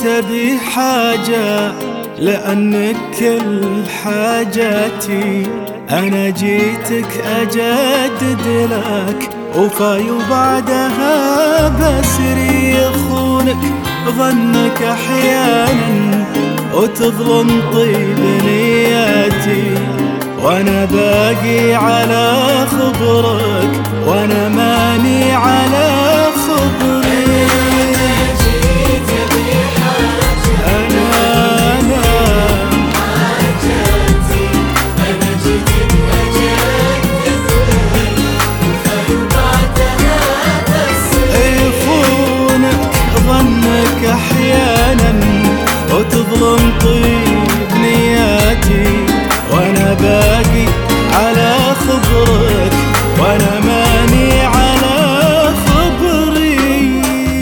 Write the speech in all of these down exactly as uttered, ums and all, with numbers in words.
تبي حاجة لأنك كل حاجاتي. أنا جيتك أجدد لك وفاي وبعدها بسري يخونك ظنك أحيانا وتظلم طيب نياتي. وأنا باقي على خبرك وأنا ماني على خبرك. أحيانا وتظلم طيب نياتي. وأنا باقي على خبرك وأنا ماني على خبري.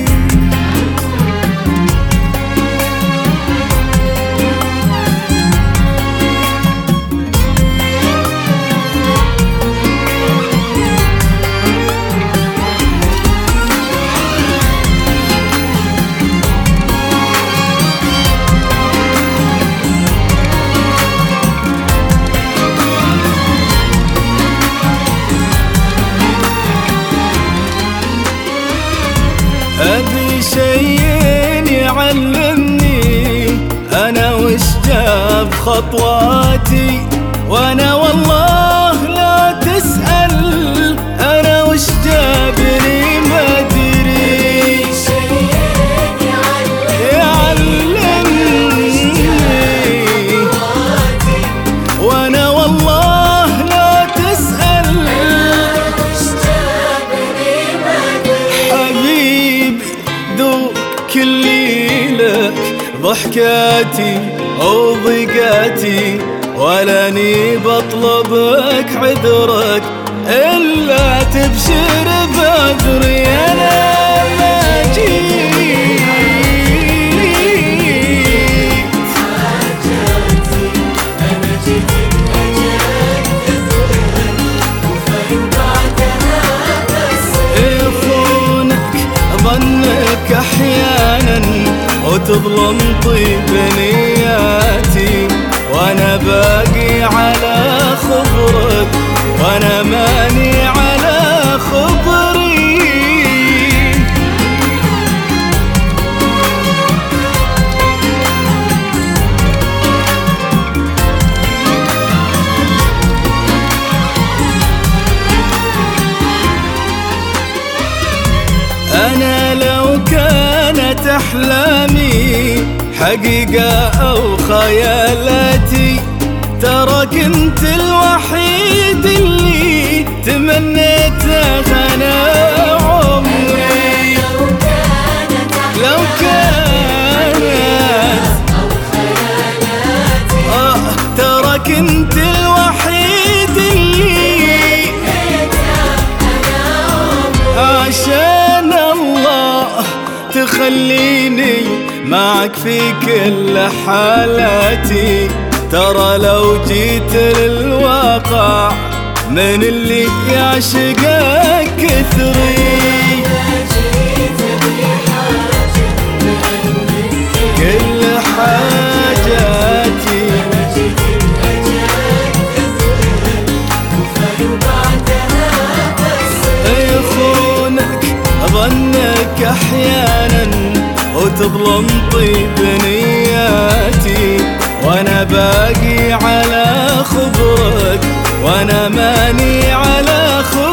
أبي شيء يعلمني أنا وش جاب خطواتي. وأنا والله لا تسأل أنا وش جابني ما أدري. يعلمني وأنا والله لا تسأل كلي لك ضحكاتي أو ضيقاتي. ولاني بطلبك عذرك إلا تبشر بعذري. أنا ما جيت يخونك ظنك أحيانا وتظلم طيب نياتي. وأنا باقي على خبرك وأنا ماني على خبري. أنا لو كانت أحلامي حقيقة أو خيالاتي ترى كنت الوحيد اللي تمنيته أنا عمري. لو كانت أو خيالاتي آه ترى كنت الوحيد اللي عشان الله تخليني معك في كل حالاتي. ترى لو جيت للواقع من اللي يعشقك كثري. كل حاجاتي يخونك ظنك أحيانا وتظلم طيب نياتي. وأنا باقي على خبرك وأنا ماني على خبرك.